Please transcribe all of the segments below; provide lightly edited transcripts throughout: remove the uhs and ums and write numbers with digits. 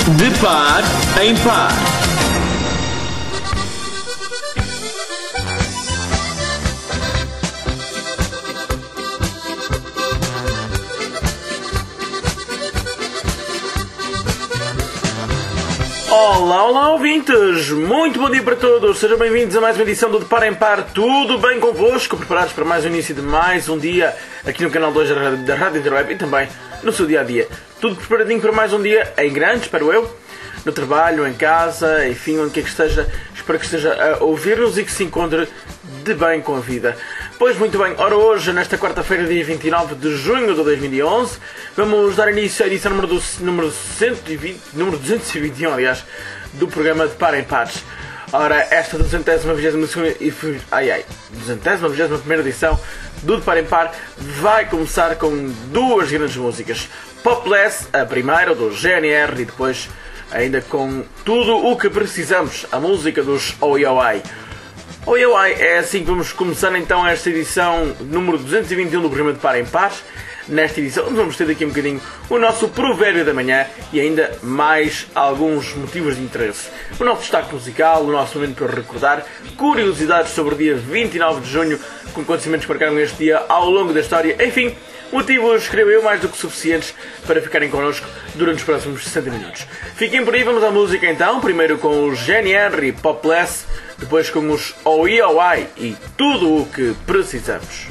De par em par. Olá, olá ouvintes! Muito bom dia para todos! Sejam bem-vindos a mais uma edição do De Par em Par. Tudo bem convosco? Preparados para mais o início de mais um dia aqui no canal 2 da Rádio Interweb e também no seu dia-a-dia. Tudo preparadinho para mais um dia em grande, espero eu. No trabalho, em casa, enfim, onde quer que esteja. Espero que esteja a ouvir-nos e que se encontre de bem com a vida. Pois muito bem, ora hoje, nesta quarta-feira, dia 29 de junho de 2011, vamos dar início à edição número 221, aliás, do programa De Par em Pares. Ora, esta 221ª edição do De Par em Par vai começar com duas grandes músicas. Popless, a primeira, do GNR, e depois ainda com Tudo o que Precisamos, a música dos OIOI. OIOI, é assim que vamos começar então esta edição número 221 do programa De Par em Par. Nesta edição vamos ter daqui um bocadinho o nosso provérbio da manhã e ainda mais alguns motivos de interesse. O nosso destaque musical, o nosso momento para recordar, curiosidades sobre o dia 29 de junho, com acontecimentos que marcaram este dia ao longo da história, enfim, motivos, creio eu, mais do que suficientes para ficarem connosco durante os próximos 60 minutos. Fiquem por aí, vamos à música então, primeiro com os GNR e Popless, depois com os OIOI e Tudo o que Precisamos.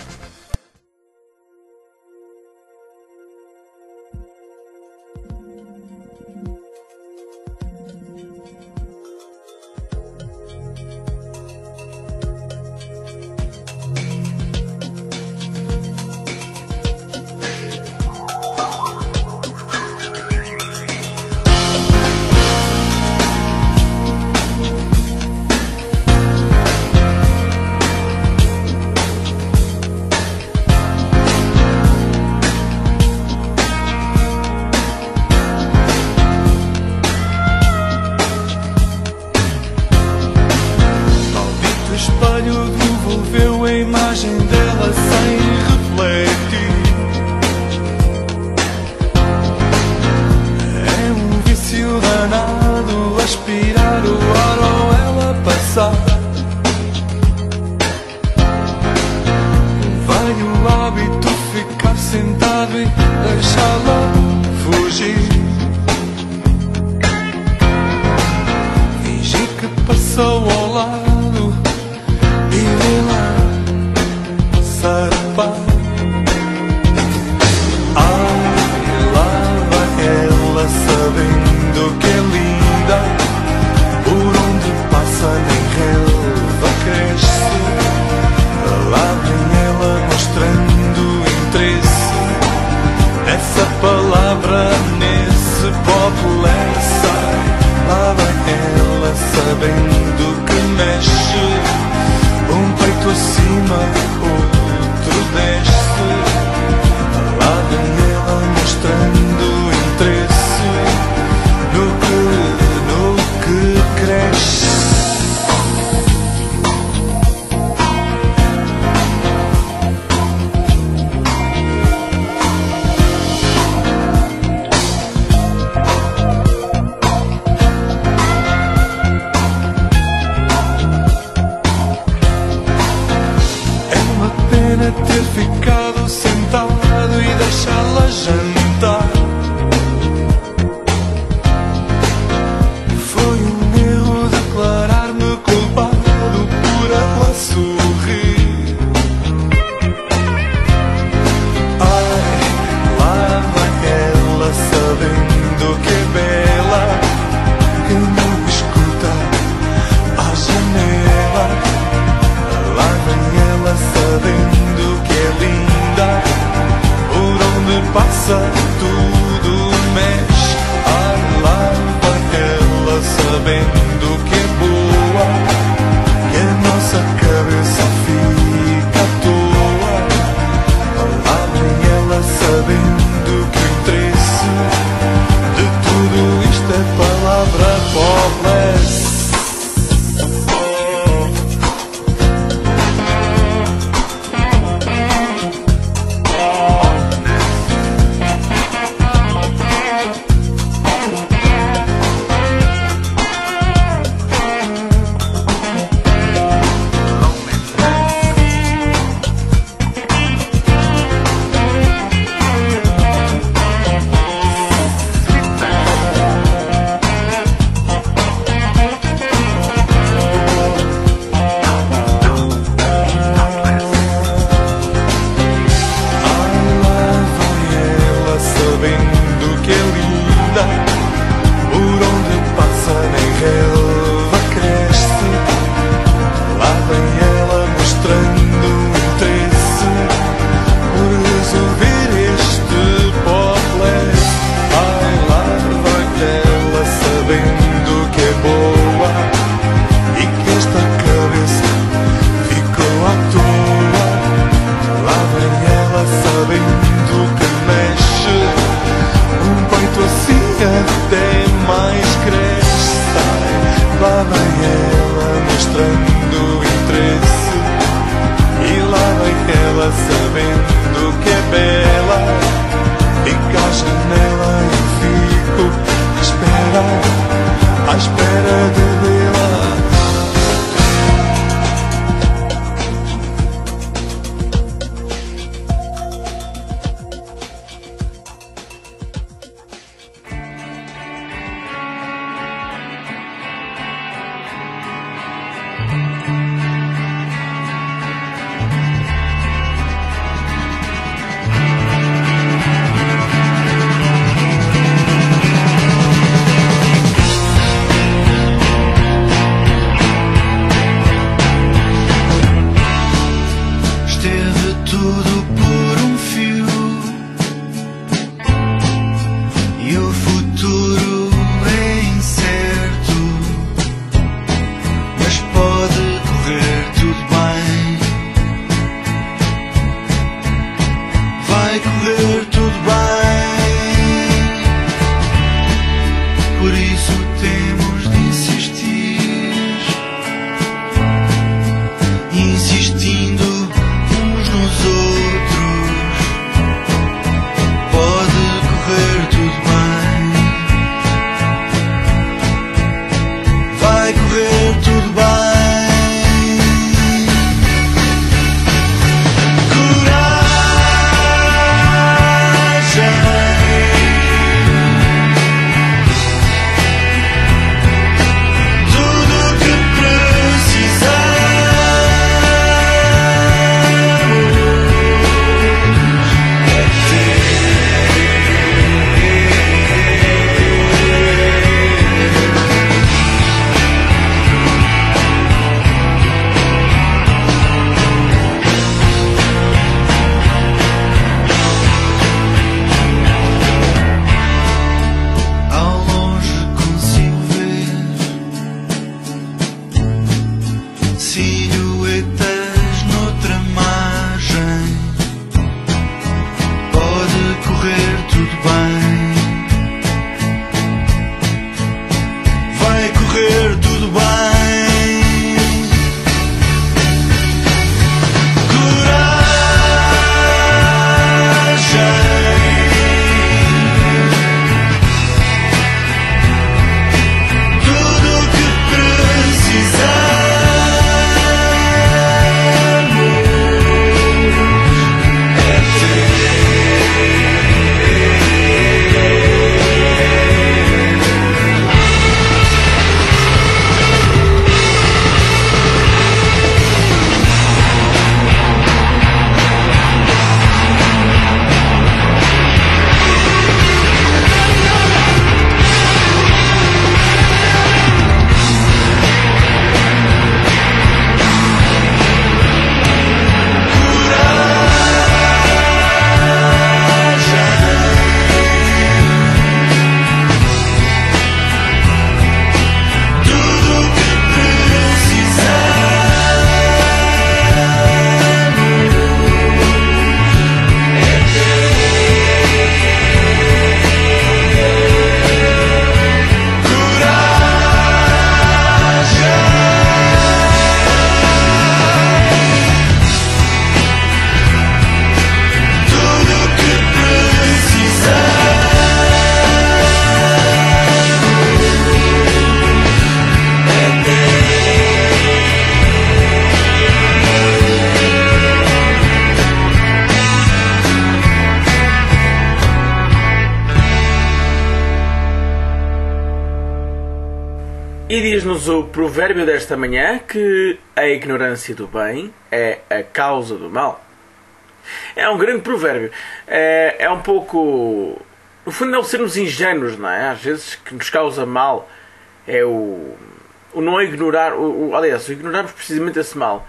E diz-nos o provérbio desta manhã que a ignorância do bem é a causa do mal. É um grande provérbio. É um pouco... No fundo, não sermos ingênuos, não é? Às vezes que nos causa mal é o não ignorar... Aliás, o ignorarmos precisamente esse mal.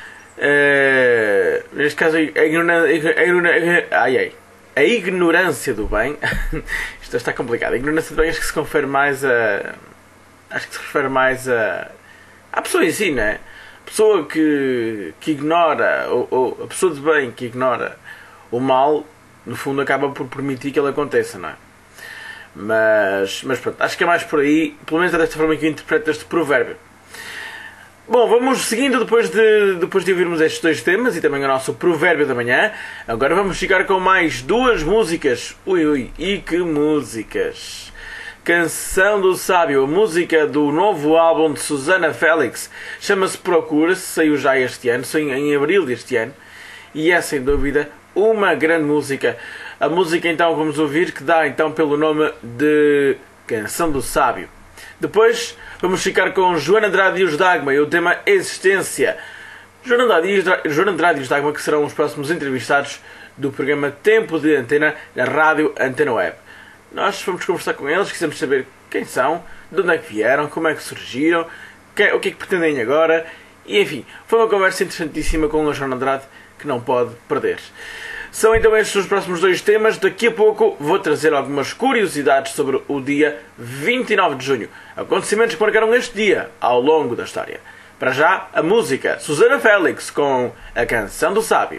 Neste caso, a ignorância do bem... Isto está complicado. A ignorância do bem acho que se confere mais a... Acho que se refere mais à pessoa em si, não é? A pessoa que ignora, ou a pessoa de bem que ignora o mal, no fundo acaba por permitir que ele aconteça, não é? Mas pronto, acho que é mais por aí, pelo menos é desta forma que eu interpreto este provérbio. Bom, vamos seguindo depois de ouvirmos estes dois temas e também o nosso provérbio da manhã. Agora vamos ficar com mais duas músicas. E que músicas! Canção do Sábio, a música do novo álbum de Susana Félix, chama-se Procura-se, saiu já este ano, saiu em abril deste ano, e é sem dúvida uma grande música. A música então vamos ouvir, que dá então pelo nome de Canção do Sábio. Depois vamos ficar com Joana Andrade e os Dagma e o tema Existência. Joana Andrade e os Dagma, que serão os próximos entrevistados do programa Tempo de Antena na Rádio Antena Web. Nós fomos conversar com eles, quisemos saber quem são, de onde é que vieram, como é que surgiram, o que é que pretendem agora. E enfim, foi uma conversa interessantíssima com a Joana Andrade que não pode perder. São então estes os próximos dois temas. Daqui a pouco vou trazer algumas curiosidades sobre o dia 29 de junho. Acontecimentos que marcaram este dia ao longo da história. Para já, a música Susana Félix com a Canção do Sábio.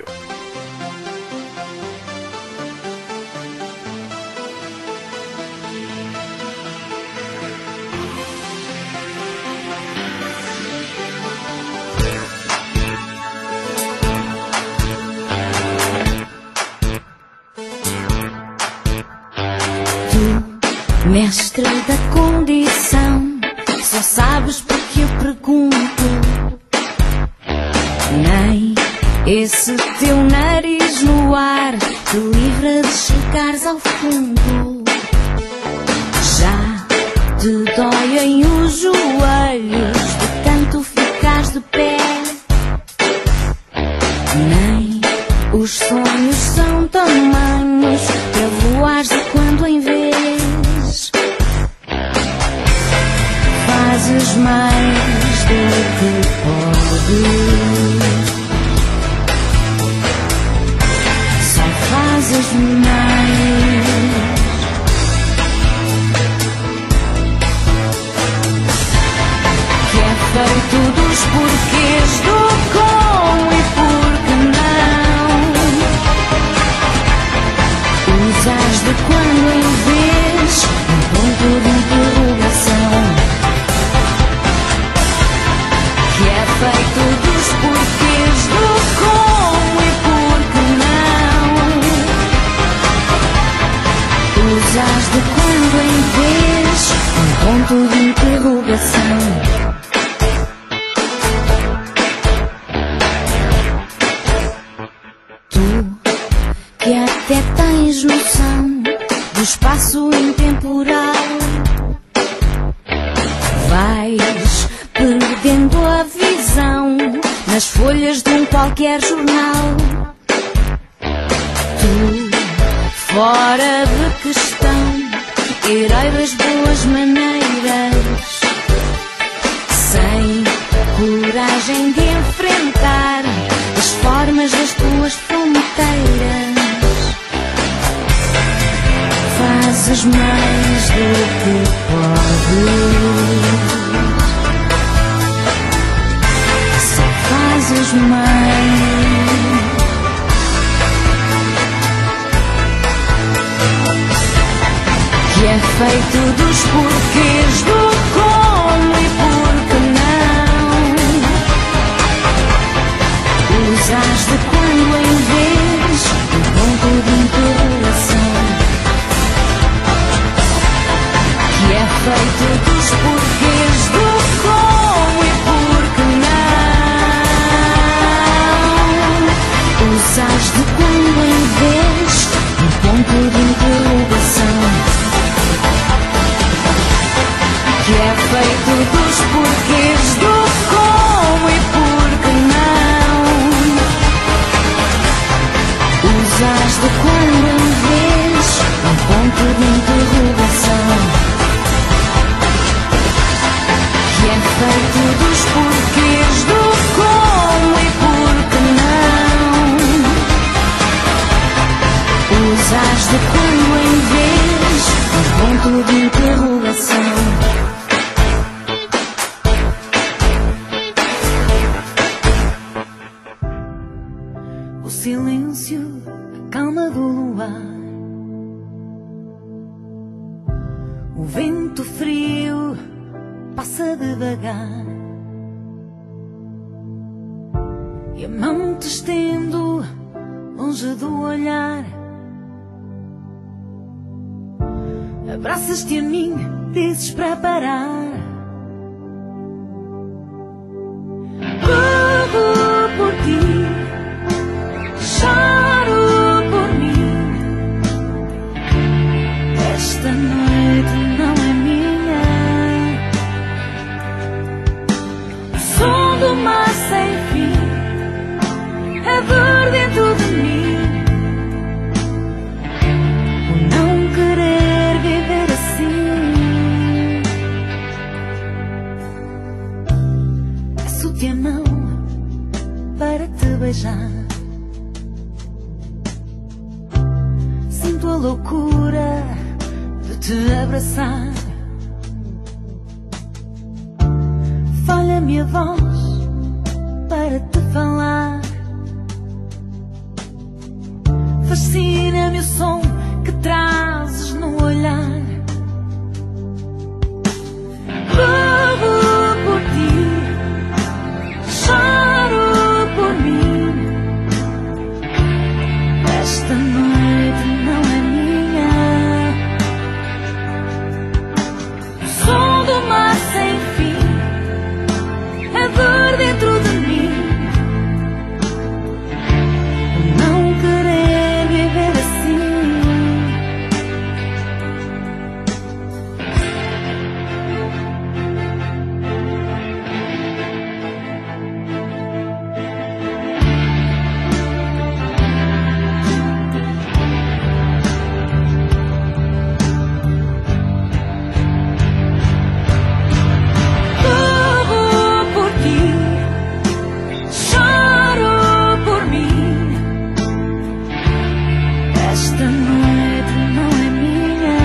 Mestre da condição, só sabes porque eu pergunto. Nem esse teu nariz no ar te livra de chegares ao fundo. Já te doem os joelhos de tanto ficares de pé. Nem os sonhos são tamanhos para voares de quando em vez. Fazes mais do que podes, só fazes mais. Que é feito dos porquês do como e porque não. Usas de quando em vez um ponto de interrogação. Que é feito dos porquês do como e porque não. Usas de quando em vez um ponto de interrogação. Tu que até tens noção do espaço intemporal, vais perdendo a visão nas folhas de um qualquer jornal. Tu, fora de questão, herói das boas maneiras, sem coragem de enfrentar as formas das tuas fronteiras. Fazes mais do que podes, fazes mais. Que é feito dos porquês do como e porque não. Usas de quando em vez um ponto de interrogação. Que é feito dos porquês do como e porque não. Usas de quando em vez um ponto de interrogação. Que é feito dos porquês do como e por que não. Usas de quando em vez um ponto de interrogação. Que é feito dos porquês do como e por que não. Usas de quando em vez um ponto de interrogação. O silêncio, a calma do luar, o vento frio passa devagar e a mão te estendo longe do olhar. Abraças-te a mim, dizes para parar. Corro por ti, choro por mim. Esta noite não é minha. O som do mar sem fim é dor dentro de mim. O não querer viver assim. Peço-te a mão para te beijar. Sinto a loucura de te abraçar. Falha-me a voz para te falar. Fascina-me o som que trazes no olhar. Corro por ti, choro por mim. Esta noite não é minha. O som do mar sem fim é dor dentro de mim. O não querer viver assim. Corro por ti, choro por mim. Esta noite não é minha.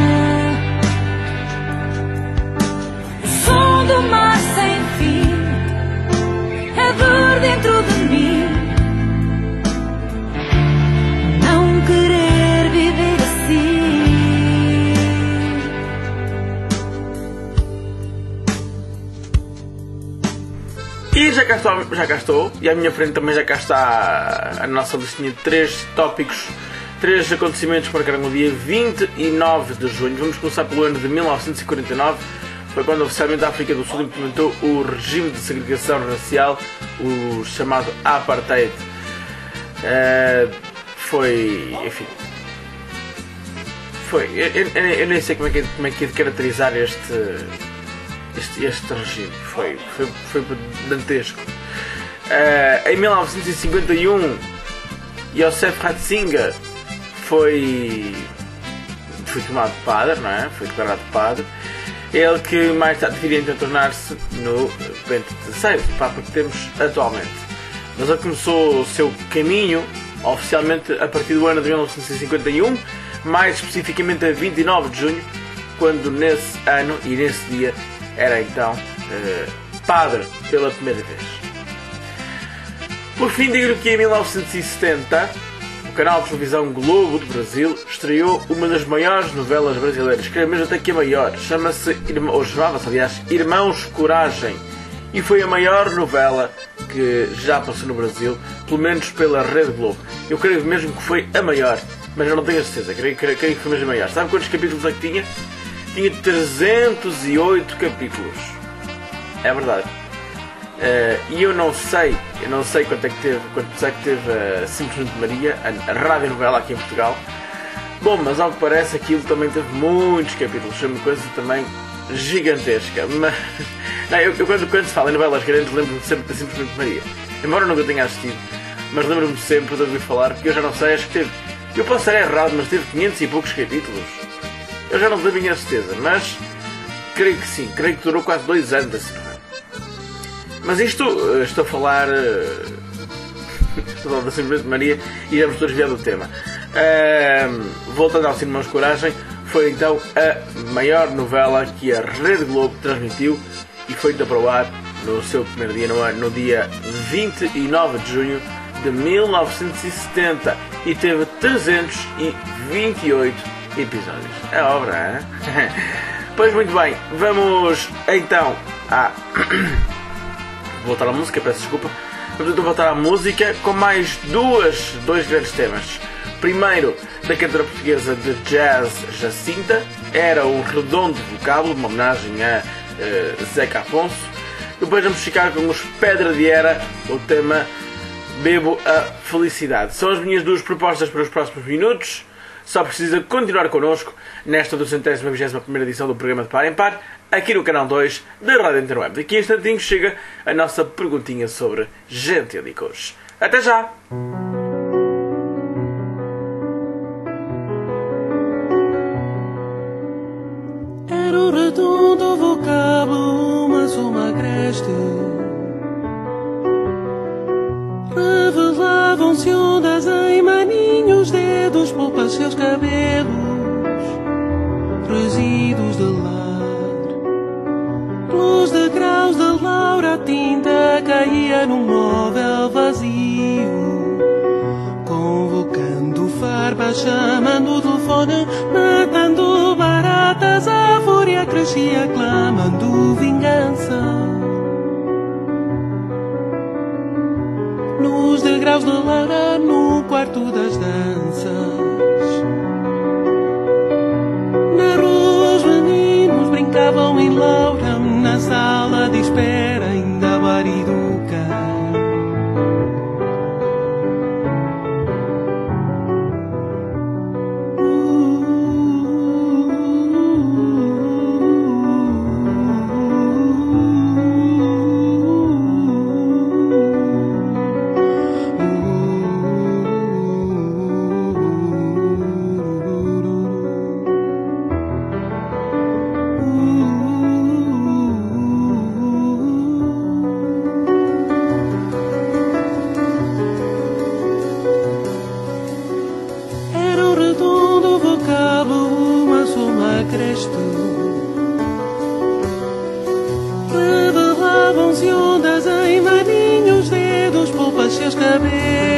O som do mar sem fim é dor dentro de mim. Não querer viver assim. E já cá estou, e à minha frente também já cá está a nossa listinha de 3 tópicos, 3 acontecimentos que marcaram o dia 29 de junho. Vamos começar pelo ano de 1949, foi quando oficialmente a África do Sul implementou o regime de segregação racial, o chamado Apartheid. Enfim, eu nem sei como é que é de caracterizar este regime. Foi dantesco. Em 1951, Joseph Ratzinger foi tomado padre, não é? Foi declarado padre. Ele que mais tarde viria então a tornar-se no Bento XVI, o Papa que temos atualmente. Mas ele começou o seu caminho oficialmente a partir do ano de 1951, mais especificamente a 29 de junho, quando nesse ano e nesse dia era então padre pela primeira vez. Por fim, digo-lhe que em 1970 o canal de televisão Globo do Brasil estreou uma das maiores novelas brasileiras, que era mesmo até que a maior, chamava-se Irmãos Coragem, e foi a maior novela que já passou no Brasil, pelo menos pela Rede Globo. Eu creio mesmo que foi a maior, mas eu não tenho a certeza, creio que foi mesmo a maior. Sabe quantos capítulos é que tinha? Tinha 308 capítulos. É verdade. E eu não sei quanto é que teve a Simplesmente Maria, a radionovela aqui em Portugal. Bom, mas ao que parece aquilo também teve muitos capítulos. Foi uma coisa também gigantesca. Mas não, eu quando se fala em novelas grandes lembro-me sempre da Simplesmente Maria. Embora eu nunca tenha assistido, mas lembro-me sempre de ouvir falar, porque eu já não sei, acho que teve, eu posso estar errado, mas teve 500 e poucos capítulos. Eu já não tenho a minha certeza, mas creio que sim, creio que durou quase 2 anos assim. Mas isto, estou a falar da Simplesmente Maria e já vos estou a desviar do tema. Voltando ao Cinema de Coragem, foi então a maior novela que a Rede Globo transmitiu e foi para o ar no seu primeiro dia no ar, no dia 29 de junho de 1970 e teve 328 episódios. É obra, hein? Pois muito bem, vamos então a voltar à música, peço desculpa. Vamos então voltar à música com mais dois grandes temas. Primeiro, da cantora portuguesa de jazz Jacinta, Era um Redondo Vocábulo, uma homenagem a Zeca Afonso. Depois vamos ficar com os Pedra de Era, o tema Bebo a Felicidade. São as minhas duas propostas para os próximos minutos. Só precisa continuar connosco nesta 221ª edição do programa de Par em Par, aqui no canal 2 da Rádio Interweb. Daqui a instantinho chega a nossa perguntinha sobre gentílicos. Até já! Era um redondo vocábulo, mas uma agreste. Revelavam-se ondas em maninhos dedos, polpas seus cabelos, resíduos de lar. Pelos degraus da Laura a tinta caía num móvel vazio, convocando farpas, chamando o telefone, matando baratas, a fúria crescia clamando vingança. Nos degraus de Laura, no quarto das danças, na rua os meninos brincavam em Laura, na sala de espera ainda bariduca. Revelavam-se ondas em maninhos dedos, polpas seus cabelos,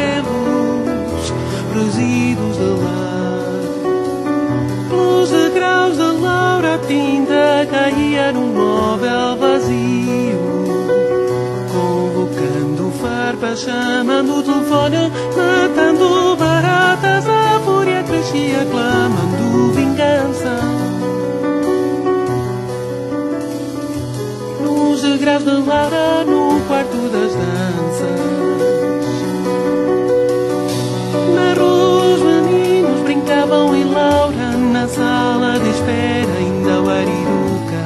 resíduos de lar. Pelos degraus da Laura a tinta caía num móvel vazio, convocando farpas, chamando o telefone, matando baratas, a fúria crescia clamando vingança. Nos degraus de Laura, no quarto das danças, na rua os meninos brincavam em Laura, na sala de espera ainda o ariruca.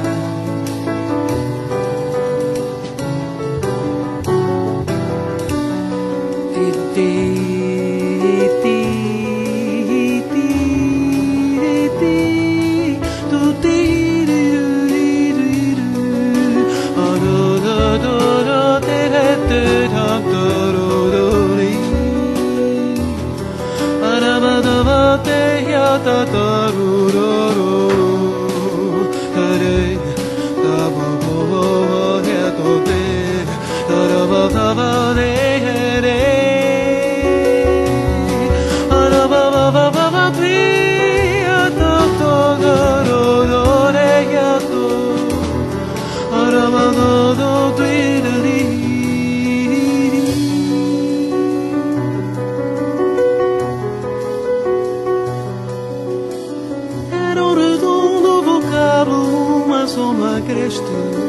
Era um redondo vocábulo, uma soma agreste.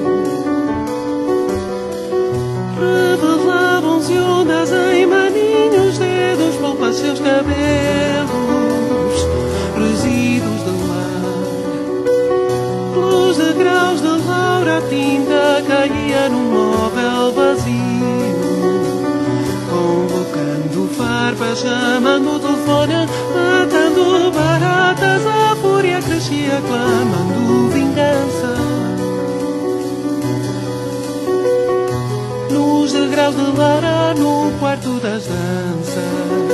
Revelavam-se ondas em maninhos dedos, polpas seus cabelos, resíduos de lar. Pelos degraus ia num móvel vazio, convocando farpas, chamando o telefone, matando baratas, a fúria crescia, clamando vingança. Nos degraus de Lara, no quarto das danças,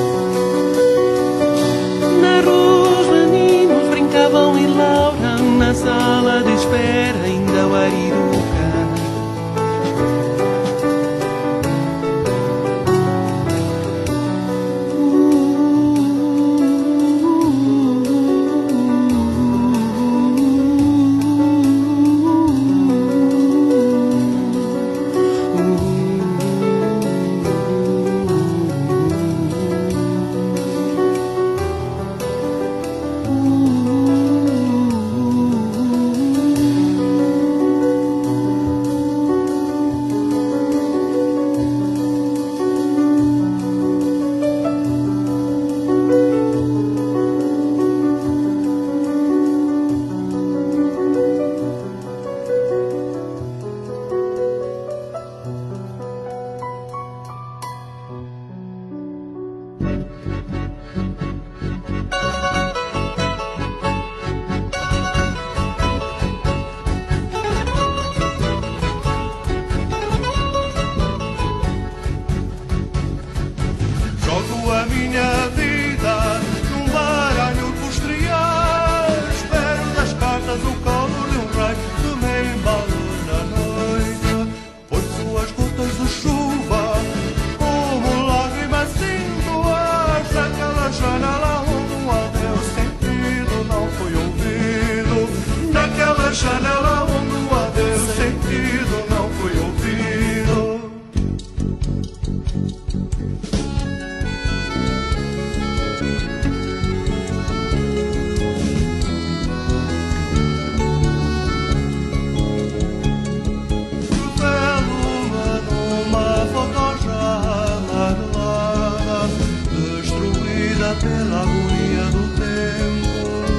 na rua os meninos brincavam e Laura, na sala de espera ainda o ariruca. Janela onde o adeus sentido não foi ouvido. Revelo-me numa foto já largada, destruída pela agonia do tempo.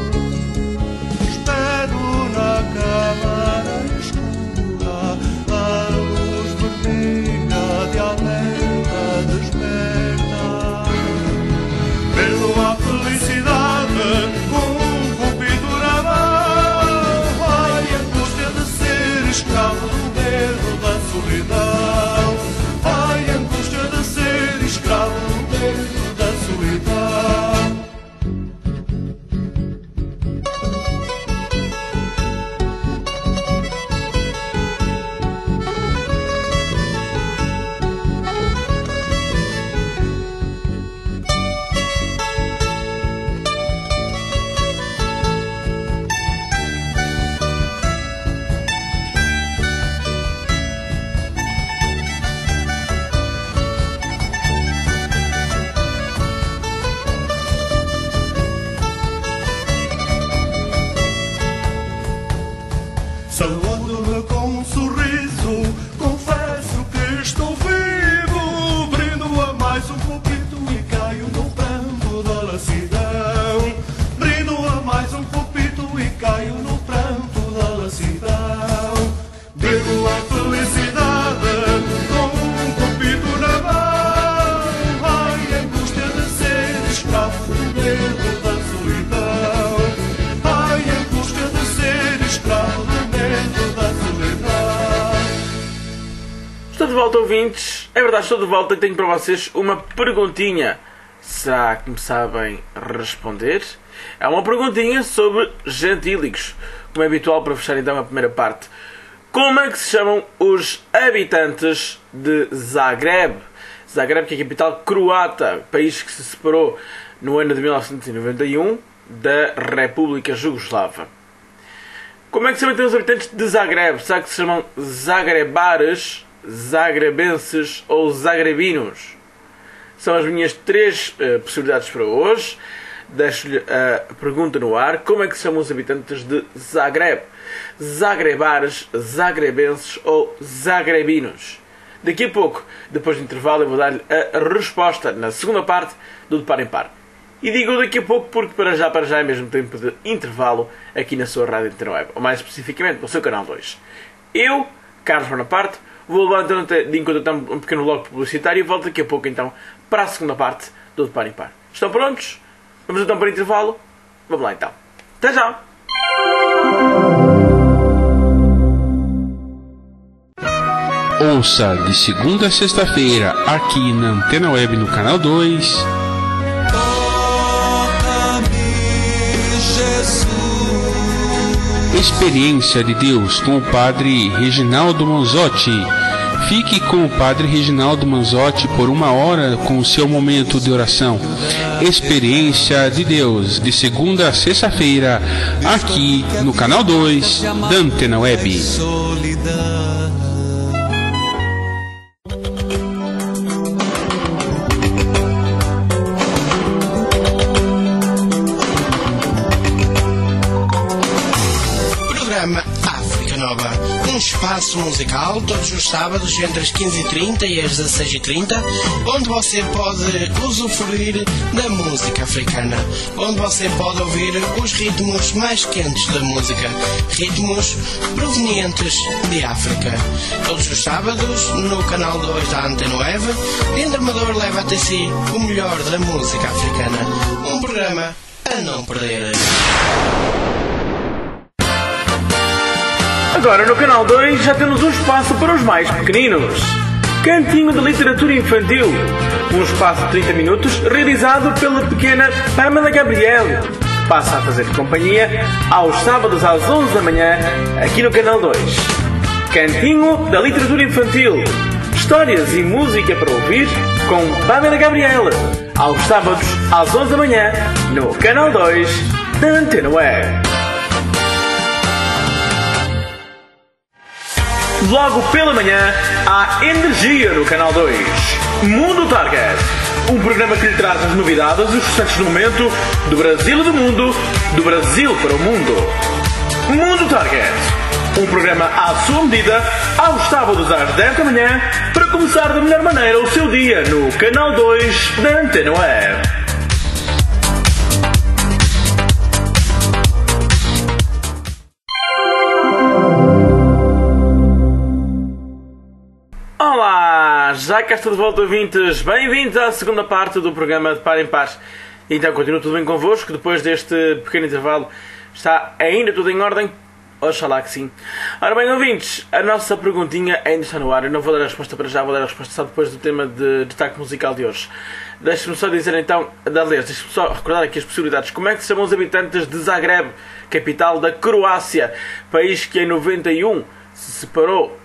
Câmara escura, a luz vermelha de alerta desperta. Perdo a felicidade com cupido na mão. Ai, a angústia de ser escravo do medo da solidão. Ai, a angústia de ser escravo do medo da solidão. Saúdo-me com um sorriso, confesso que estou vivo. Brindo a mais um pouquinho e caio no pranto da lassidão. Brindo a mais um pouquinho e caio no pranto da lassidão. Bebo a felicidade com um copito na mão. Ai, a angústia de ser escravo do medo da solidão. Ai, a angústia de ser escravo do Estou de volta, ouvintes. É verdade, estou de volta e tenho para vocês uma perguntinha. Será que me sabem responder? É uma perguntinha sobre gentílicos, como é habitual para fechar então a primeira parte. Como é que se chamam os habitantes de Zagreb? Zagreb, que é a capital croata, país que se separou no ano de 1991 da República Jugoslava. Como é que se chamam então os habitantes de Zagreb? Será que se chamam zagrebares, zagrebenses ou zagrebinos? São as minhas três possibilidades para hoje. Deixo-lhe a pergunta no ar. Como é que se chamam os habitantes de Zagreb? Zagrebares, zagrebenses ou zagrebinos? Daqui a pouco, depois do intervalo, eu vou dar-lhe a resposta na segunda parte do De Par em Par. E digo daqui a pouco porque para já é mesmo tempo de intervalo aqui na sua Rádio Interweb, ou mais especificamente no seu canal 2. Eu Carlos Bonaparte. Vou levar então de encontro então um pequeno bloco publicitário e volto daqui a pouco então para a segunda parte do De Par em Par. Estão prontos? Vamos então para o intervalo? Vamos lá então. Até já! Ouça de segunda a sexta-feira aqui na Antena Web no Canal 2. Experiência de Deus com o Padre Reginaldo Manzotti. Fique com o Padre Reginaldo Manzotti por 1 hora com o seu momento de oração. Experiência de Deus, de segunda a sexta-feira, aqui no Canal 2 da Antena Web. Programa África Nova, um espaço musical todos os sábados entre as 15h30 e as 16h30, onde você pode usufruir da música africana, onde você pode ouvir os ritmos mais quentes da música, ritmos provenientes de África. Todos os sábados, no canal 2 da Antena Web, Leandro Amador leva até si o melhor da música africana. Um programa a não perder. Agora no Canal 2 já temos um espaço para os mais pequeninos. Cantinho de Literatura Infantil. Um espaço de 30 minutos realizado pela pequena Pamela Gabriel. Passa a fazer companhia aos sábados às 11 da manhã aqui no Canal 2. Cantinho da Literatura Infantil. Histórias e música para ouvir com Pamela Gabriel. Aos sábados às 11 da manhã no Canal 2 da Antena Web. Logo pela manhã, há Energia no Canal 2. Mundo Target. Um programa que lhe traz as novidades e os sucessos do momento do Brasil e do mundo, do Brasil para o mundo. Mundo Target. Um programa à sua medida, aos sábados às 10 da manhã, para começar da melhor maneira o seu dia no Canal 2 da Antena Web. Olá, já cá estou de volta, ouvintes. Bem-vindos à segunda parte do programa De Par em Par. Então, continua tudo bem convosco. Depois deste pequeno intervalo, está ainda tudo em ordem? Oxalá que sim. Ora bem, ouvintes, a nossa perguntinha ainda está no ar. Eu não vou dar a resposta para já, vou dar a resposta só depois do tema de destaque musical de hoje. Deixe-me só dizer então, deixe-me só recordar aqui as possibilidades. Como é que se chamam os habitantes de Zagreb, capital da Croácia, país que em 91 se separou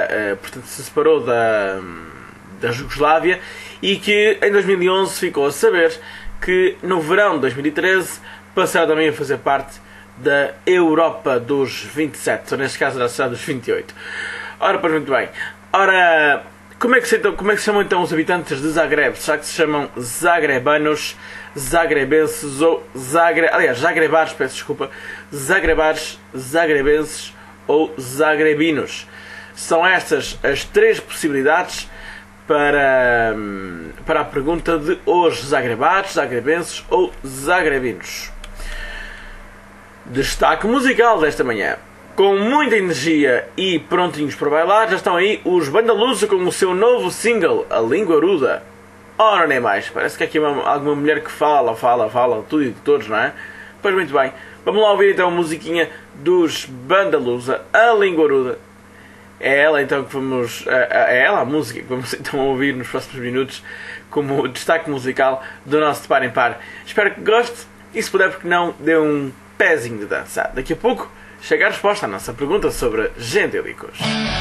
da Jugoslávia e que em 2011 ficou a saber que no verão de 2013 passará também a fazer parte da Europa dos 27, ou neste caso da cidade dos 28. Ora, pois muito bem. Ora, como é que se chamam então os habitantes de Zagreb? Será que se chamam zagrebanos, zagrebenses ou zagrebares, peço desculpa, zagrebenses ou zagrebinos? São estas as três possibilidades para a pergunta de hoje: zagrebares, zagrebenses ou zagrebinos. Destaque musical desta manhã. Com muita energia e prontinhos para bailar, já estão aí os Bandalusa com o seu novo single, A Língua Ruda. Ora, nem mais. Parece que aqui há alguma mulher que fala tudo e de todos, não é? Pois muito bem. Vamos lá ouvir então a musiquinha dos Bandalusa, A Língua Ruda. É ela então que vamos... É ela a música que vamos então ouvir nos próximos minutos como destaque musical do nosso De Par em Par. Espero que goste e, se puder, porque não, dê um pezinho de dança. Daqui a pouco chega a resposta à nossa pergunta sobre gentílicos.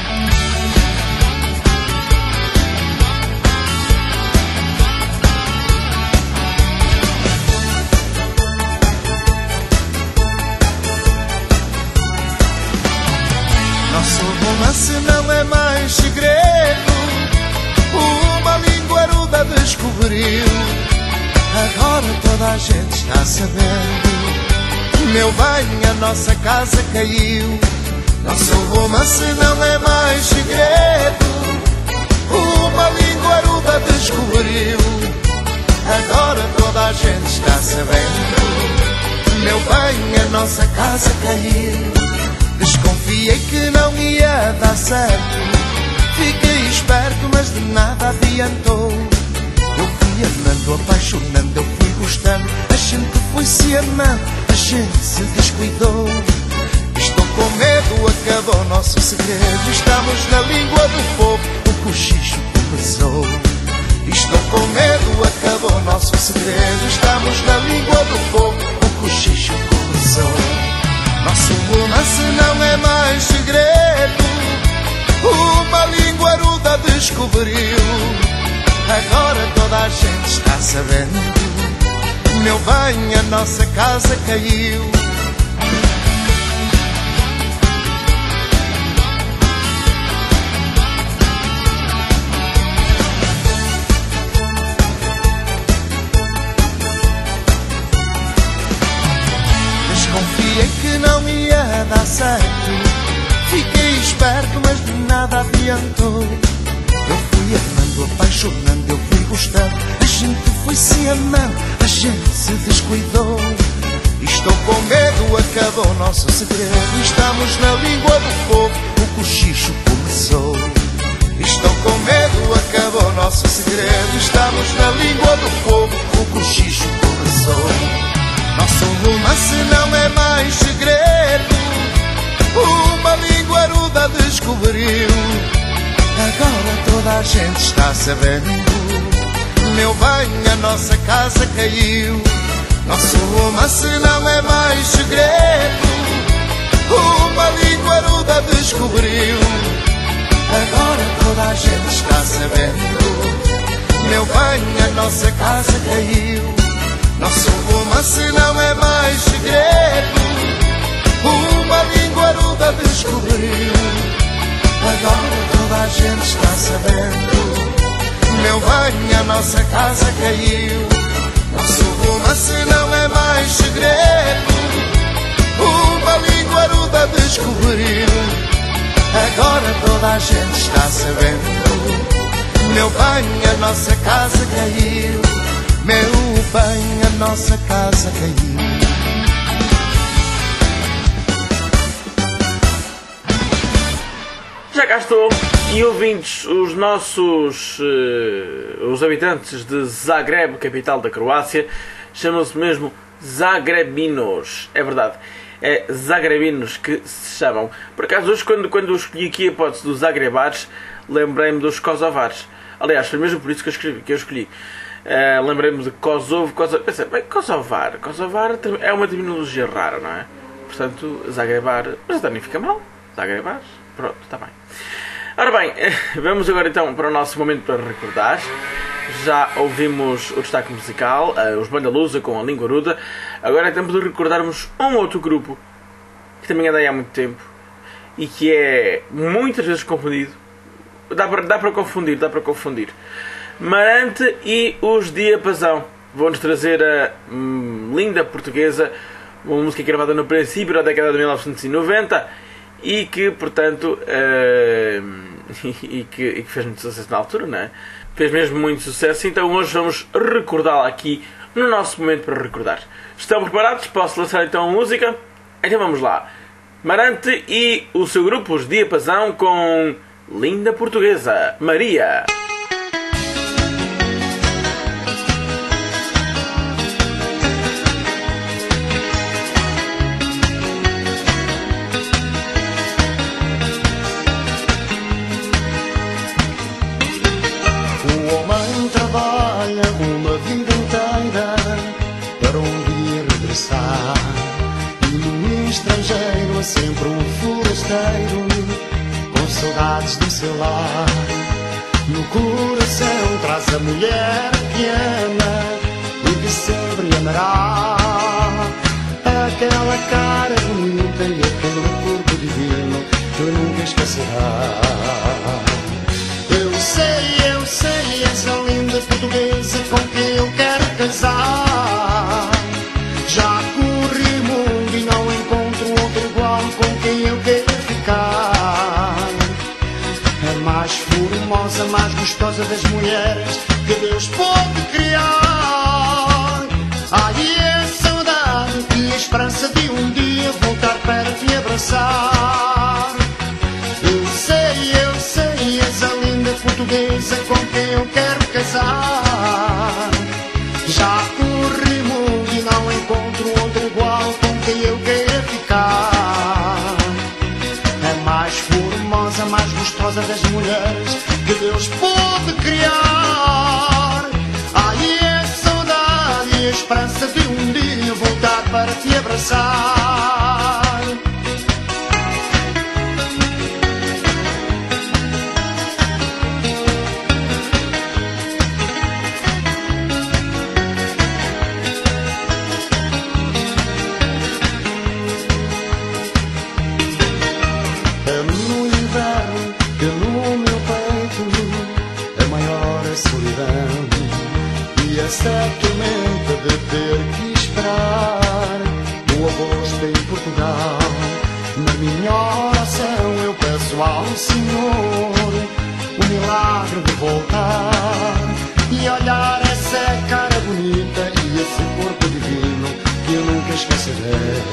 Nosso romance não é mais segredo, uma língua ruda descobriu. Agora toda a gente está sabendo, meu bem, a nossa casa caiu. Nosso romance não é mais segredo, uma língua ruda descobriu. Agora toda a gente está sabendo, meu bem, a nossa casa caiu. Desconfiei que não ia dar certo. Fiquei esperto, mas de nada adiantou. Eu fui amando, apaixonando, eu fui gostando. A gente foi se amando, a gente se descuidou. Estou com medo, acabou o nosso segredo. Estamos na língua do fogo, o cochicho começou. Estou com medo, acabou o nosso segredo. Estamos na língua do fogo, o cochicho começou. Nosso romance não é mais segredo. Uma língua aruda descobriu. Agora toda a gente está sabendo. Meu bem, a nossa casa caiu. Desconfiei que não ia dar certo. Fiquei esperto, mas de nada adiantou. Eu fui amando, apaixonando, eu fui gostando. A gente foi se amando, a gente se descuidou. Estou com medo, acabou o nosso segredo. Estamos na língua do fogo, o cochicho começou. Estou com medo, acabou o nosso segredo. Estamos na língua do fogo, o cochicho começou. Nosso romance não é mais segredo. Uma língua aruda descobriu. Agora toda a gente está sabendo. Meu bem, a nossa casa caiu. Nosso romance não é mais segredo. Uma língua aruda descobriu. Agora toda a gente está sabendo. Meu bem, a nossa casa caiu. Nosso romance não é mais segredo. Uma língua aruda descobriu. Agora toda a gente está sabendo. Meu bem, a nossa casa caiu. Nosso romance não é mais segredo. Uma língua aruda descobriu. Agora toda a gente está sabendo. Meu bem, a nossa casa caiu. Meu bem, a nossa casa caiu. Já cá estou, e ouvintes, os nossos os habitantes de Zagreb, capital da Croácia, chamam-se mesmo Zagrebinos. É verdade, é Zagrebinos que se chamam. Por acaso hoje, quando eu escolhi aqui a hipótese dos Zagrebares, lembrei-me dos Kosovares. Aliás, foi mesmo por isso que eu escolhi. Lembrei-me de Kosovo. Pensei, bem, Kosovar é uma terminologia rara, não é? Portanto, Zagrebar, mas até nem fica mal. Zagrebar, pronto, está bem. Ora bem, vamos agora então para o nosso momento para recordar. Já ouvimos o destaque musical, os Banda Lusa com a Língua Aruda. Agora é tempo de recordarmos um outro grupo que também anda aí há muito tempo e que é muitas vezes confundido. Dá para confundir. Marante e os Diapasão vão-nos trazer a linda portuguesa, uma música gravada no princípio da década de 1990 e que, portanto, e que fez muito sucesso na altura, não é? Fez mesmo muito sucesso, então hoje vamos recordá-la aqui no nosso momento para recordar. Estão preparados? Posso lançar então a música? Então vamos lá. Marante e o seu grupo, os Diapasão, com Linda Portuguesa, Maria. Sempre um forasteiro com saudades do seu lar. No coração traz a mulher que ama e que sempre amará. Aquela cara bonita e aquele corpo divino que nunca esquecerá. Eu sei, essa linda portuguesa com quem eu quero casar. Já corri o mundo e não encontro outro igual com quem eu quero ficar. A mais formosa, mais gostosa das mulheres que Deus pode criar. Ai, é saudade e a esperança de um dia voltar perto e abraçar. portuguesa com quem eu quero casar. Já corri mundo e não encontro outro igual com quem eu queira ficar. É mais formosa, mais gostosa das mulheres que Deus pôde criar. Ai, é saudade e a esperança de um dia voltar para te abraçar. Essa tormenta de ter que esperar no agosto em Portugal. Na minha oração eu peço ao Senhor o milagre de voltar e olhar essa cara bonita e esse corpo divino que eu nunca esquecerei.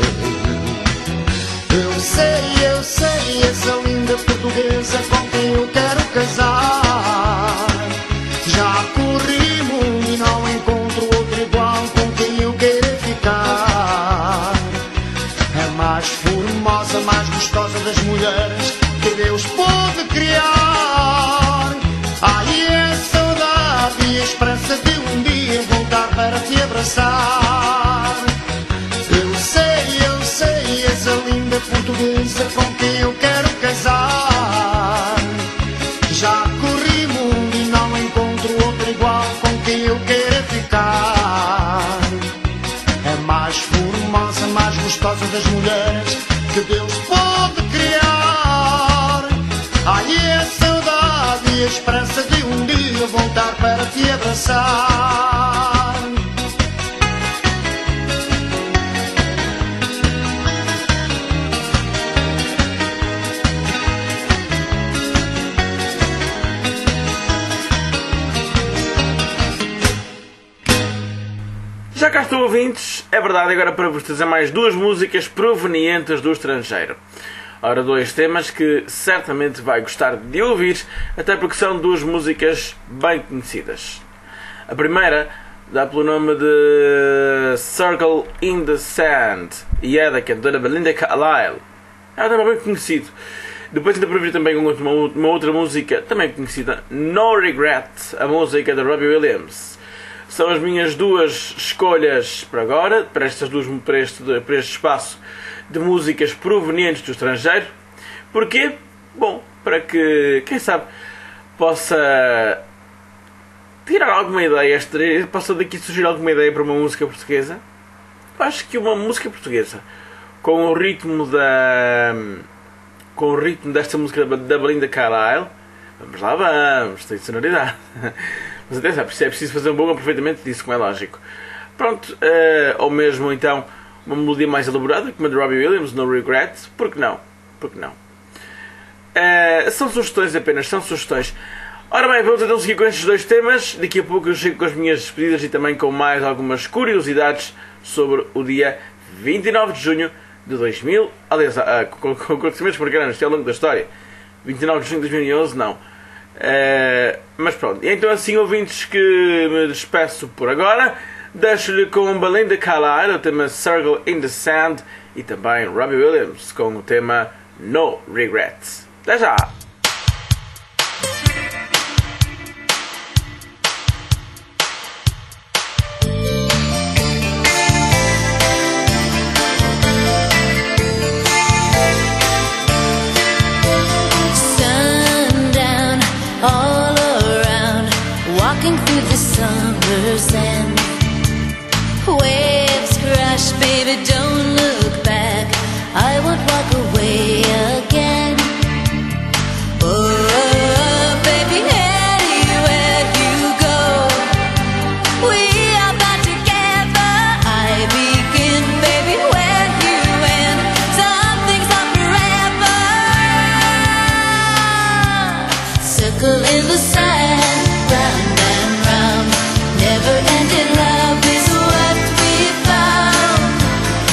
Eu sei, essa linda portuguesa com quem eu quero casar. Já corri mundo e não encontro outro igual com quem eu queira ficar. É mais formosa, mais gostosa das mulheres que Deus pôde criar. Ai, é saudade e a esperança de um dia voltar para te abraçar. Eu sei, essa linda portuguesa com quem eu quero casar. Já corri mundo e não encontro outro igual com quem eu queira ficar. É mais formosa, mais gostosa das mulheres que Deus pode criar. Ai, é saudade e a esperança de um dia voltar para te abraçar. Já cá estou, ouvintes, é verdade, agora para vos trazer mais duas músicas provenientes do estrangeiro. Ora, dois temas que certamente vai gostar de ouvir, até porque são duas músicas bem conhecidas. A primeira dá pelo nome de Circle in the Sand e é da cantora Belinda Carlisle. É um tema bem conhecido. Depois ainda para ouvir também uma outra música também conhecida, No Regret, a música de Robbie Williams. São as minhas duas escolhas para agora, para este espaço de músicas provenientes do estrangeiro. Porquê? Bom, para que, quem sabe, possa tirar alguma ideia, possa daqui surgir alguma ideia para uma música portuguesa. Eu acho que uma música portuguesa com o ritmo desta música da Belinda Carlisle, vamos lá, vamos, tem sonoridade. Mas atenção, é preciso fazer um bom aproveitamento disso, como é lógico. Pronto, ou mesmo então uma melodia mais elaborada, como a de Robbie Williams, No Regret, por que não? Por que não? São sugestões apenas, são sugestões. Ora bem, vamos então seguir com estes dois temas. Daqui a pouco eu chego com as minhas despedidas e também com mais algumas curiosidades sobre o dia 29 de junho de 2000. Aliás, com acontecimentos marcados, isto é ao longo da história. 29 de junho de 2011, não. Mas pronto, então assim, ouvintes, que me despeço por agora. Deixo-lhe com Belinda Carlisle o tema Circle in the Sand e também Robbie Williams com o tema No Regrets. Até já! All around, walking through the summer sand. Waves crash, baby, don't look back. I won't walk away again. Oh, baby, anywhere you go, we are bound together. I begin, baby, where you end. Some things are forever. Circle in the sand, round and round. Never ending love is what we found.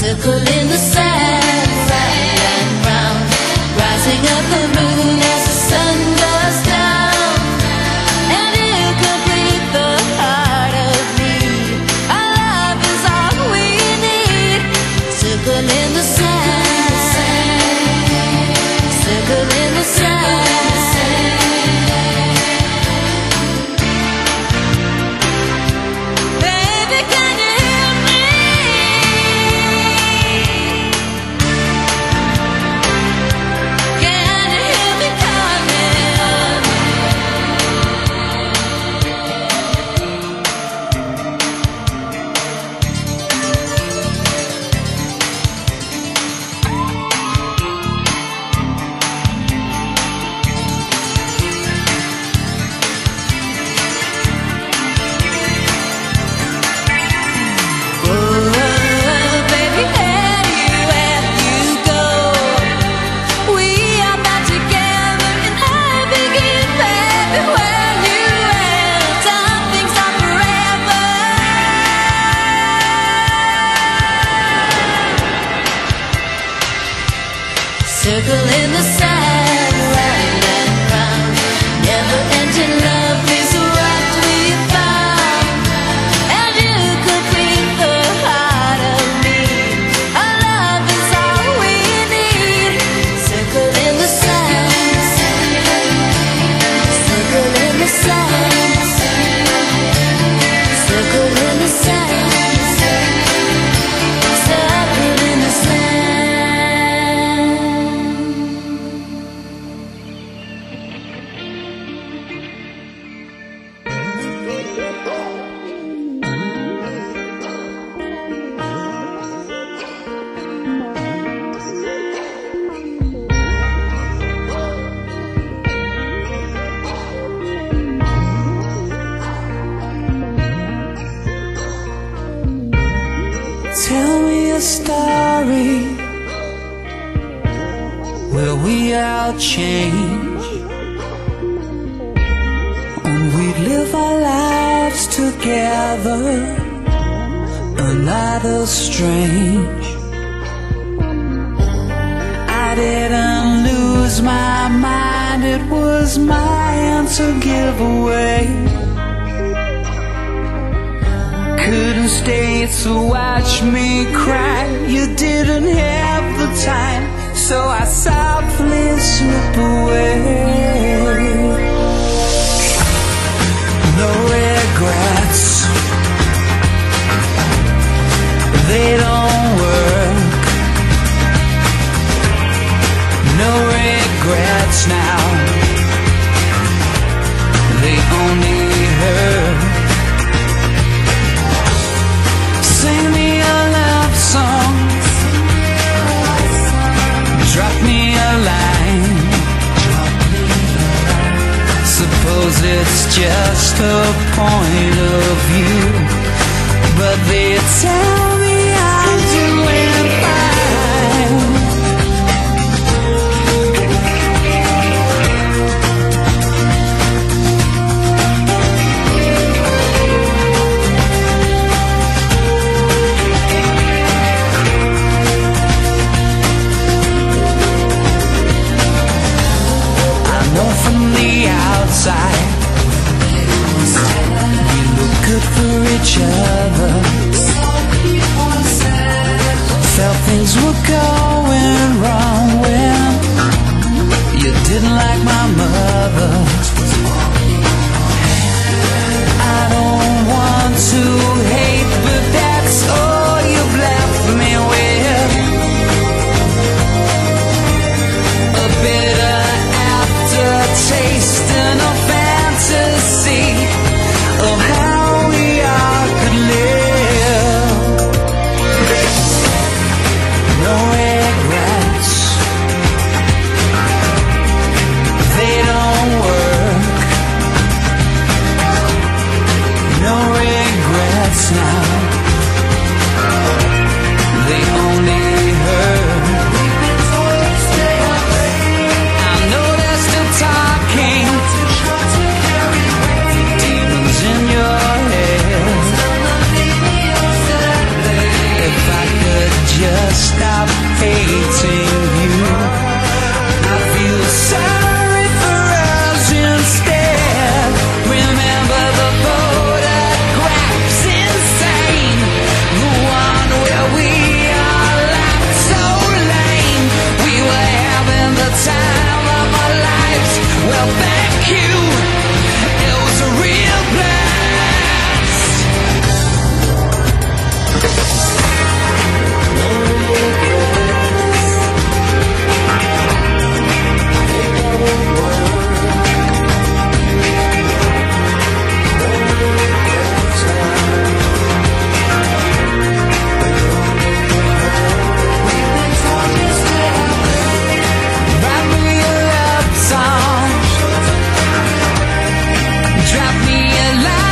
circle in the sand, round and round, rising up the moon as the sun goes down, and you complete the heart of me. Our love is all we need. Circle in the sand, circle in the sand. Baby, can you hear me? Can you hear me coming? Baby, where you go? We are not together, and I begin, baby, where you end. Some things are forever. Circle in the sand, round and round. Never-ending love is what we found, and you complete the heart of me. Our love is all we need. Circle in the sand, circle in the sand, circle in the sand, circle in the sand. Tell me a story where we all change and we live our lives together, not as strange. I didn't lose my mind, it was my answer giveaway. Couldn't stay to watch me cry. You didn't have the time, so I softly slip away. No regrets, they don't work. No regrets now, they only hurt. Sing me a love song, drop me a line. Suppose it's just a point of view, but they tell me I'm doing fine. From the outside, we look good for each other. Felt things were going wrong when you didn't like my mother. I don't want to hate, but that's all you've left me with. A bitter taste and a fantasy of how we all could live. No regrets, they don't work. hating you. I feel sorry for us instead. Remember the photographs insane, the one where we all laughed so lame. We were having the time of our lives. Well, thank you. It was a real blast. Write me a love song. Drop me a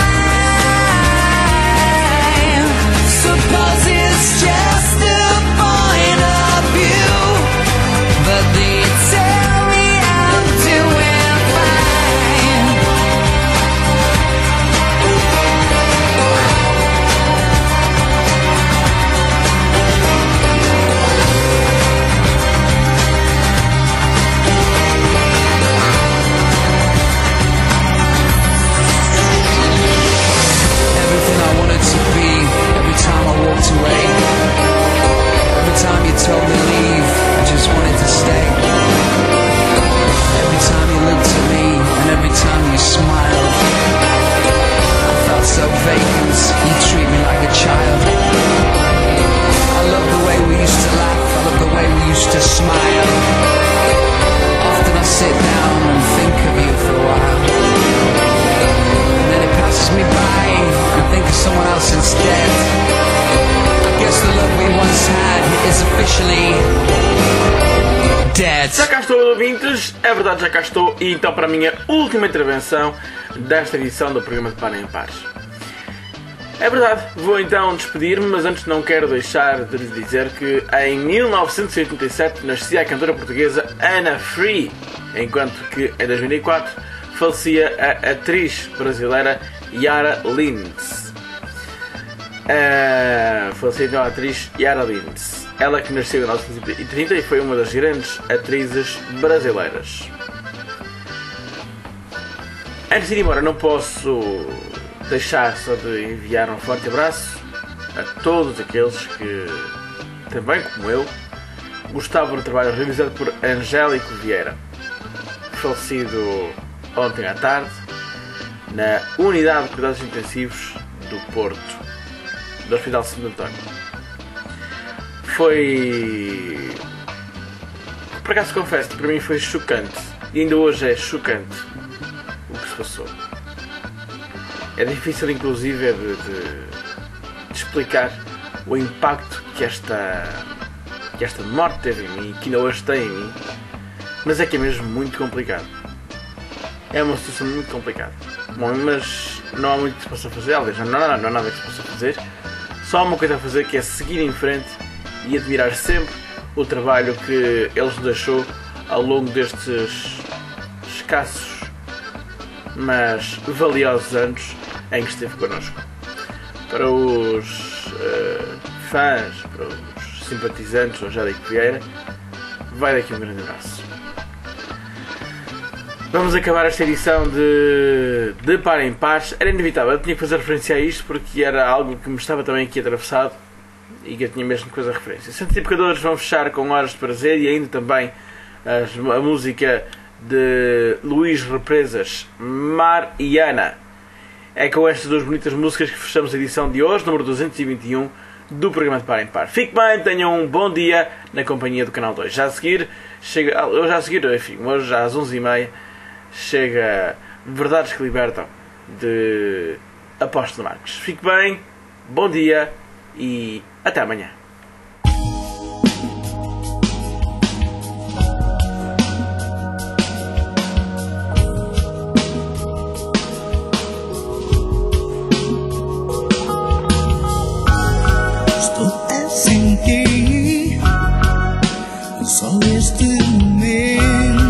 line. Suppose it's just a point of view, but they tell me I'm doing fine. Everything I wanted to be, every time I walked away, every time you told me leave, I just wanted to stay. Every time you looked at me, and every time you smiled, I felt so vacant, you treat me like a child. I love the way we used to laugh, I love the way we used to smile. Often I sit down and think of you for a while, and then it passes me by and think of someone else instead. I guess the love we once had is officially dead. Já cá estou, ouvintes, é verdade, já cá estou, e então para a minha última intervenção desta edição do programa de Par em Pares. É verdade, vou então despedir-me, mas antes não quero deixar de lhe dizer que em 1987 nascia a cantora portuguesa Ana Free, enquanto que em 2004 falecia a atriz brasileira Yara Lins. Falecia então a atriz Yara Lins. Ela que nasceu em 1930 e foi uma das grandes atrizes brasileiras. Antes de ir embora, não posso deixar só de enviar um forte abraço a todos aqueles que, também como eu, gostavam do trabalho realizado por Angélico Vieira, falecido ontem à tarde na Unidade de Cuidados Intensivos do Porto, do Hospital Santo António. Foi... Por acaso confesso que para mim foi chocante, e ainda hoje é chocante o que se passou. É difícil inclusive de explicar o impacto que esta morte teve em mim e que ainda hoje tem em mim, mas é que é mesmo muito complicado. É uma situação muito complicada. Bom, mas não há muito que se possa fazer, aliás, não há nada que se possa fazer. Só há uma coisa a fazer, que é seguir em frente e admirar sempre o trabalho que ele nos deixou ao longo destes escassos, mas valiosos anos em que esteve connosco. Para os fãs, para os simpatizantes do Angélico Vieira, vai daqui um grande abraço. Vamos acabar esta edição de Par em Pares. Era inevitável, eu tinha que fazer referência a isto porque era algo que me estava também aqui atravessado e que eu tinha mesmo que fazer referência. Os Santificadores vão fechar com Horas de Prazer e ainda também a música de Luís Represas, Mar e Ana. É com estas duas bonitas músicas que fechamos a edição de hoje, número 221 do programa de Par em Par. Fique bem, tenham um bom dia na companhia do Canal 2. Já a seguir, enfim, hoje às 11h30, chega Verdades que Libertam, de Apóstolo Marques. Fique bem, bom dia e até amanhã. Estou a sentir só este momento.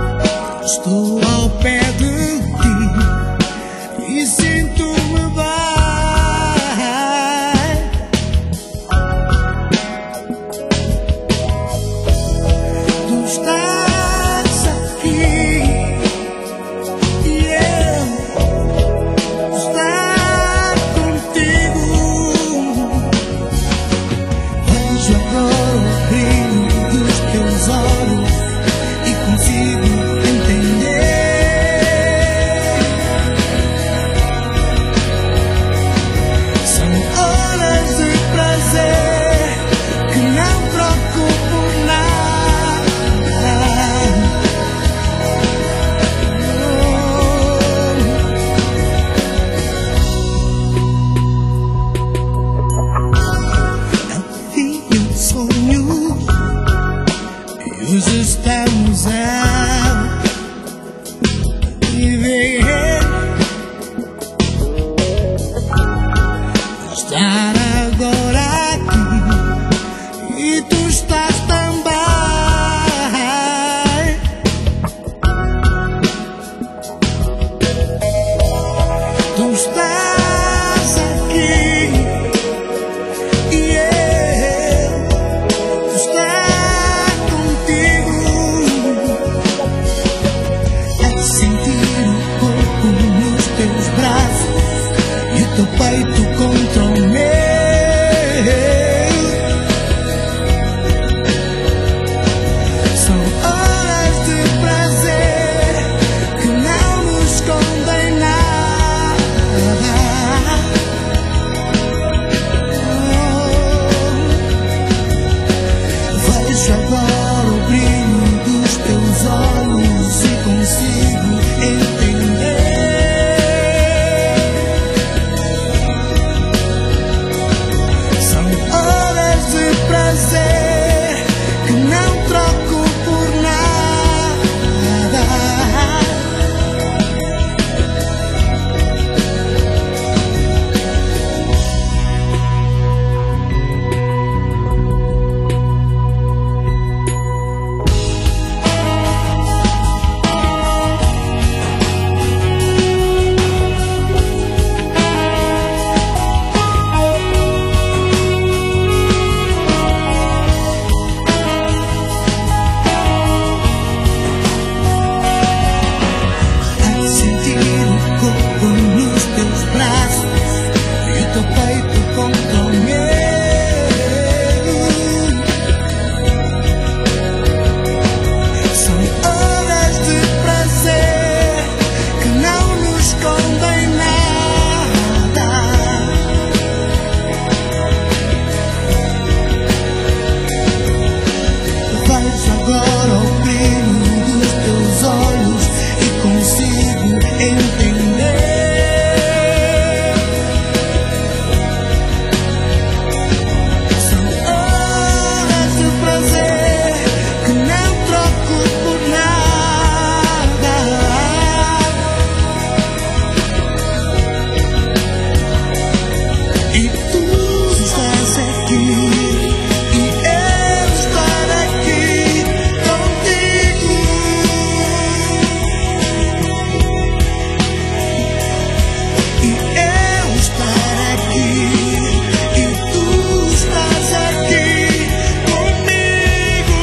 Estou ao pé de ti e sinto-me bem. Tu estás aqui e tu estás contigo, a sentir o corpo nos teus braços e o teu peito contra o meu. São horas de prazer que não nos escondem nada. Vejo agora o brilho dos teus olhos e consigo entender. São horas de prazer que não troco por nada. A sentir o corpo nos teus braços e o teu peito contra o meu. São horas de prazer que não nos escondem nada. Vejo agora o brilho dos teus olhos e consigo entender. São horas de prazer que não troco por nada. E tu estás aqui e eu estar aqui contigo. E eu estar aqui e tu estás aqui comigo.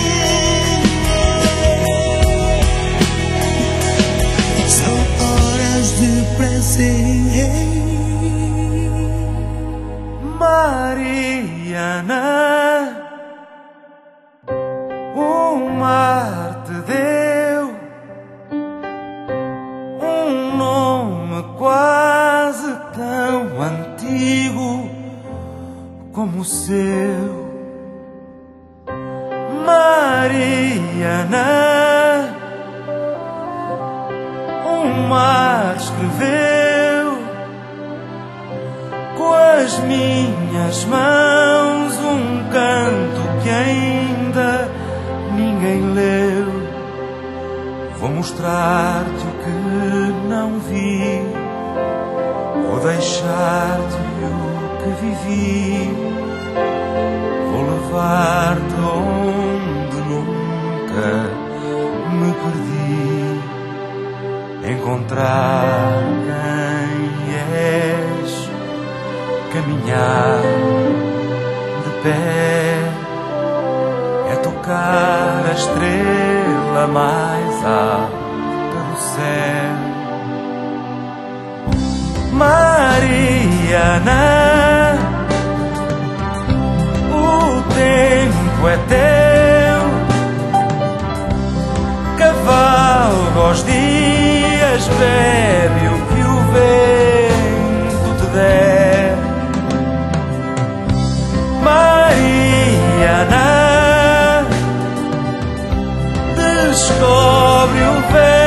São horas de prazer. Mariana, o mar te deu um nome quase tão antigo como o seu. Mariana, o mar escreveu com as minhas mãos um canto que ainda ninguém leu. Vou mostrar-te o que não vi, vou deixar-te o que vivi, vou levar-te onde nunca me perdi. Encontrar quem és, caminhar de pé, é tocar a estrela mais alta do céu. Mariana, o tempo é teu, cavalga aos dias, bebe o que o vento te der. Mariana, descobre o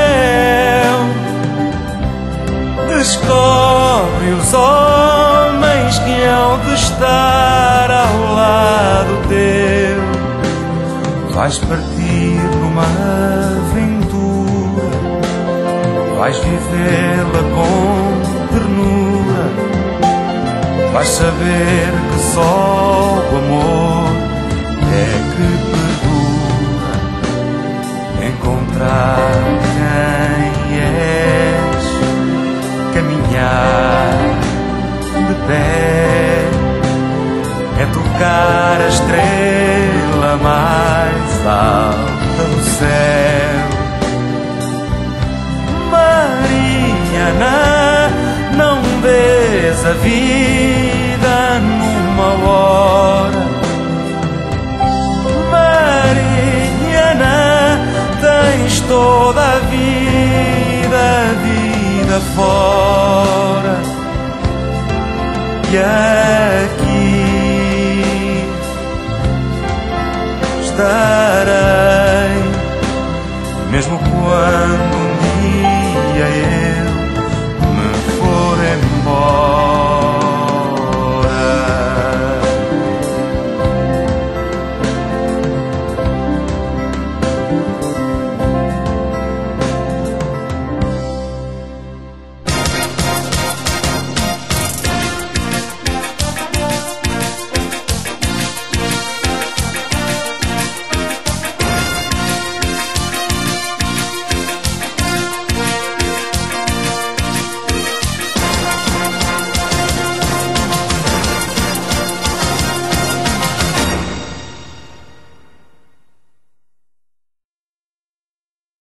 véu, descobre os homens que hão de estar ao lado teu. Vais partir numa aventura, vais vivê-la com ternura, vais saber que só o amor é que perdura. Encontrar quem és, caminhar sonhar de pé, é tocar a estrela mais alta do céu. Mariana, não vês a vida numa hora. Mariana, tens toda a vida fora. E aqui estarei, mesmo quando